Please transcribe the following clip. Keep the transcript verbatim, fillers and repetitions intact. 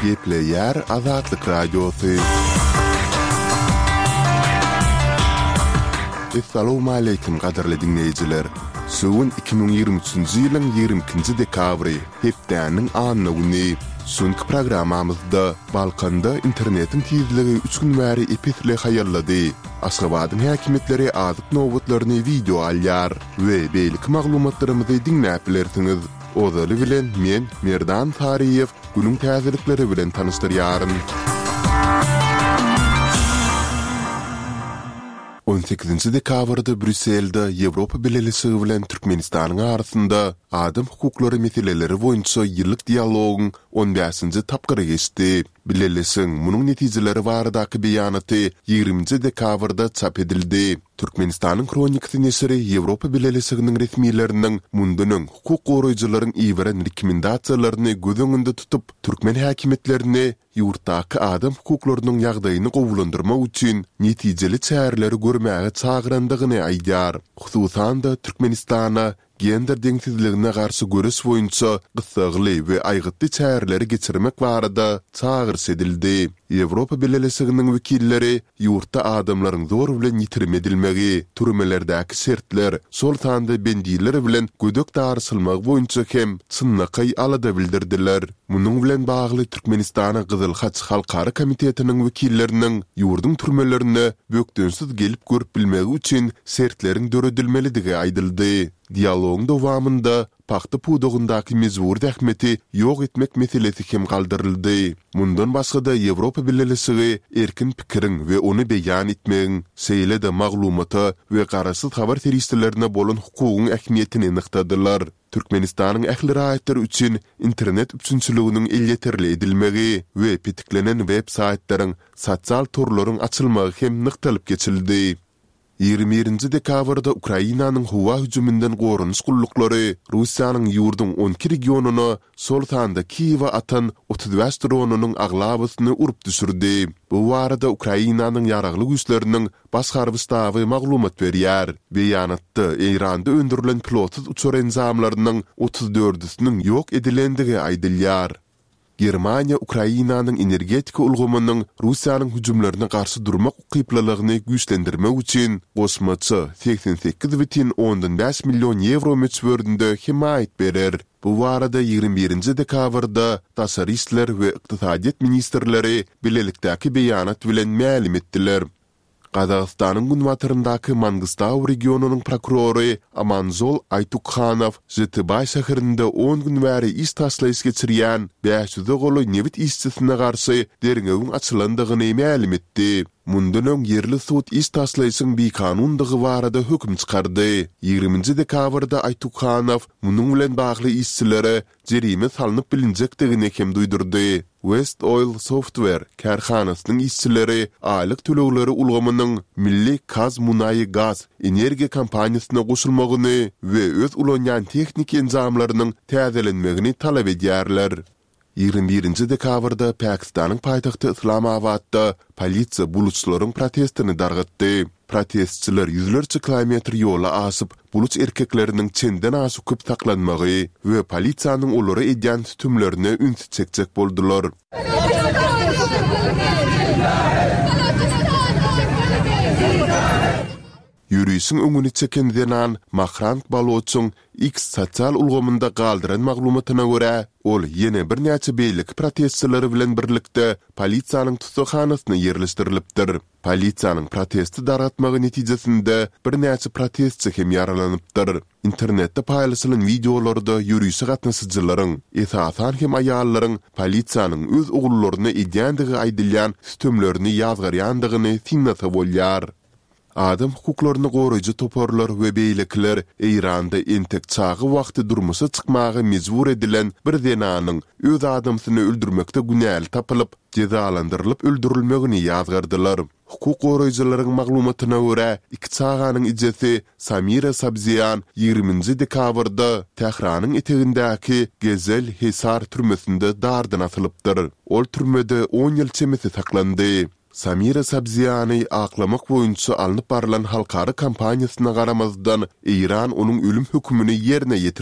Gepleyer Azatlık Radyosu. Assalamu alaykum qadarly dinleyijiler. Suwun iki bin ýygrimi üçinji ýylyň ýygrimi dekabry hepdäniň anyny güni. Suňky programmamyzda Balkanda internetiň tezligi üç gün bäri epitle haýallady. Aşgabatyň häkimetleri azyk nowatlaryny video alýar we beýlik maglumatlarymyzy dinläp bilersiňiz. Ozaly bilen men Merdan Tariýew günüň täzelikleri bilen tanışdyrýaryn. on sekizinji dekabrda Brüsselde Ýewropa Birleşigi bilen Türkmenistanyň arasynda adam hukuklary meseleleri boýunça ýyllyk dialogyň on beşinji tapgyry geçdi. Birleşigiň munyň netijeleri baradaky beýanaty ýygrimiňji dekabrda çap edildi. Türkmenistanyň kronikasy nesiri Ýewropa Birleşiginiň resmiýetleriniň mundunyň hukuk goraýjylaryň iýeren rekomendasiýalaryny göz öňünde tutup türkmen häkimetlerini ýurtdaky adam hukuklarynyň ýagdaýyny gowulandyrmak üçin netijeli çäreleri görmäge çagyrandygyny aýdýar. Hususan da Türkmenistana gender deňsizligine garşy görüş boýunça gysagly we aýgytly çäreleri geçirmek barada çağırış edildi. Ýewropa Birleşiginiň wekilleri ýurtda adamlaryň zor bilen ýitirme edilmegi, türmelerdäki şertler, şol tanda bendiler bilen gödök darysylmak boýunça hem çynnaky alada bildirdiler. Munyň bilen bagly Türkmenistana Gyzyl Haç Halkara Komitetiniň wekilleriniň ýurdun türmelerini bökdönsiz gelip görüp bilmegi üçin şertleriň döredilmeligi aýdyldy. Dialogyň dowamında paxta pudugundaky mezbur dähmeti ýok etmek meselesi hem galdyryldy. Mundan başga-da Ýewropa Birleşigi erkin pikiriň we ony beýan etmegiň, seýle-de maglumata we garaşsyz habar teristlerine bolan hukugyň ähmiýetini nyktadylar. Türkmenistanyň ähli raýatlary üçin internet üçinçiliginiň elýeterli edilmegi we petiklenen web saýtlaryň, sosial torlaryň açylmagy hem nyktalyp geçildi. ýygrimi dekabrda Ukrainanyň howa hüjümünden gorunuş gullukları Russiýanyň ýurdun on iki regionuny sol tanda Kiýewa atan otuz beş dronunyň aglabasyny urup düşürdi. Bu barada Ukrainanyň ýaragly güýçleriniň baş harby staby maglumat berýär. Beýanatda Eýranda öndürilen pilotsuz uçur enzamlarynyň otuz dördüsiniň ýok edilendigi aýdylýar. Germaniýa Ukrainanyň energetika ulgamynyň Russiýanyň hüjümlerine garşy durmak ukyplalygyny güýçlendirmek üçin gosmaçy seksen sekiz бүтүн ондон beş million euro möçböründe himayet berer. Bu barada ýygrimi birinji dekabrda Taşaristler we Ykdysadiýet ministrleri bilelikdäki beýanat bilen ma'lum etdiler. Qazaqstanyň Gunwataryndaky Mangustaw regionunyň prokurory Amanzol Aytukhanow Zytybay şäherinde on gün bäri iş taşlaýyş geçirýän beş yüz goly newit işçisine garşy derňegiň açylandygyny ma'lum etdi. Mundan öň ýerli sud iş taşlaýyşyň bir kanundygy barada hökm çykardy. ýygrimiňji dekabrda Aytukhanow munyň bilen bagly işçilere jerime salanyp bilinjekdigini hem duýdurdy. West Oil Software karhanasynyň işçileri aýlyk tölegleri ulgamynyň Milli Gaz Munaýy Gaz energiýa kompaniýasyna goşulmagyny we öz ulanýan tehnik enzamlarynyň täzelenmegini talap edýärler. ýygrimi birinji dekabrda Pakistanyň paýtagty Islamabadda polisiýa buluçlaryň protestini dargatdy. Protestçiler yüzlerce kilometr yola asyp buluç erkekleriniň çenden aşy köp saklanmagy we polisiýanyň olary edýän tümlerine üns çekjek boldular. Ýürüýüşiň öňüni çeken Zenan Mahrant Baloçyň X sosial ulgamynda galdyran maglumatyna görä, ol ýene bir näçe beýlik protestçileri bilen birlikde polisiýanyň tutuşxanasyna ýerleşdirilipdir. Polisiýanyň protesti daratmagy netijesinde bir näçe protestçi hem ýaralanypdyr. Internetde paýlaşylan videolarda ýürüýüşe gatnaşyjylaryň, esasan hem aýallaryň polisiýanyň öz oglullaryna edýändigi aýdylýan sütümlerini ýazgarýandygyny signata bolýar. Adam hukuklaryny goraýjy toparlar we beýlekler Eýranda entek çagy wagty durmuşa çykmagy mezbur edilen bir denanyň öz adamsyny öldürmekde günäli tapylyp, cezalandyrylyp öldürilmegini ýazgardylar. Hukuk goraýjylaryň maglumatyna görä, iki çaganyň ijesi Samira Sabziyan ýygrimiňji dekabrda Tehranyň etegindäki Gezel Hisar türmesinde dardan atylypdyr. Ol türmede on ýyl çemesi saklandy. Samira Sabziyany aklamak boýunça alınıp barılan halkara kampaniýasyna garamazdan Eýran onuň ölüm hökmüni ýerine ýetirdi.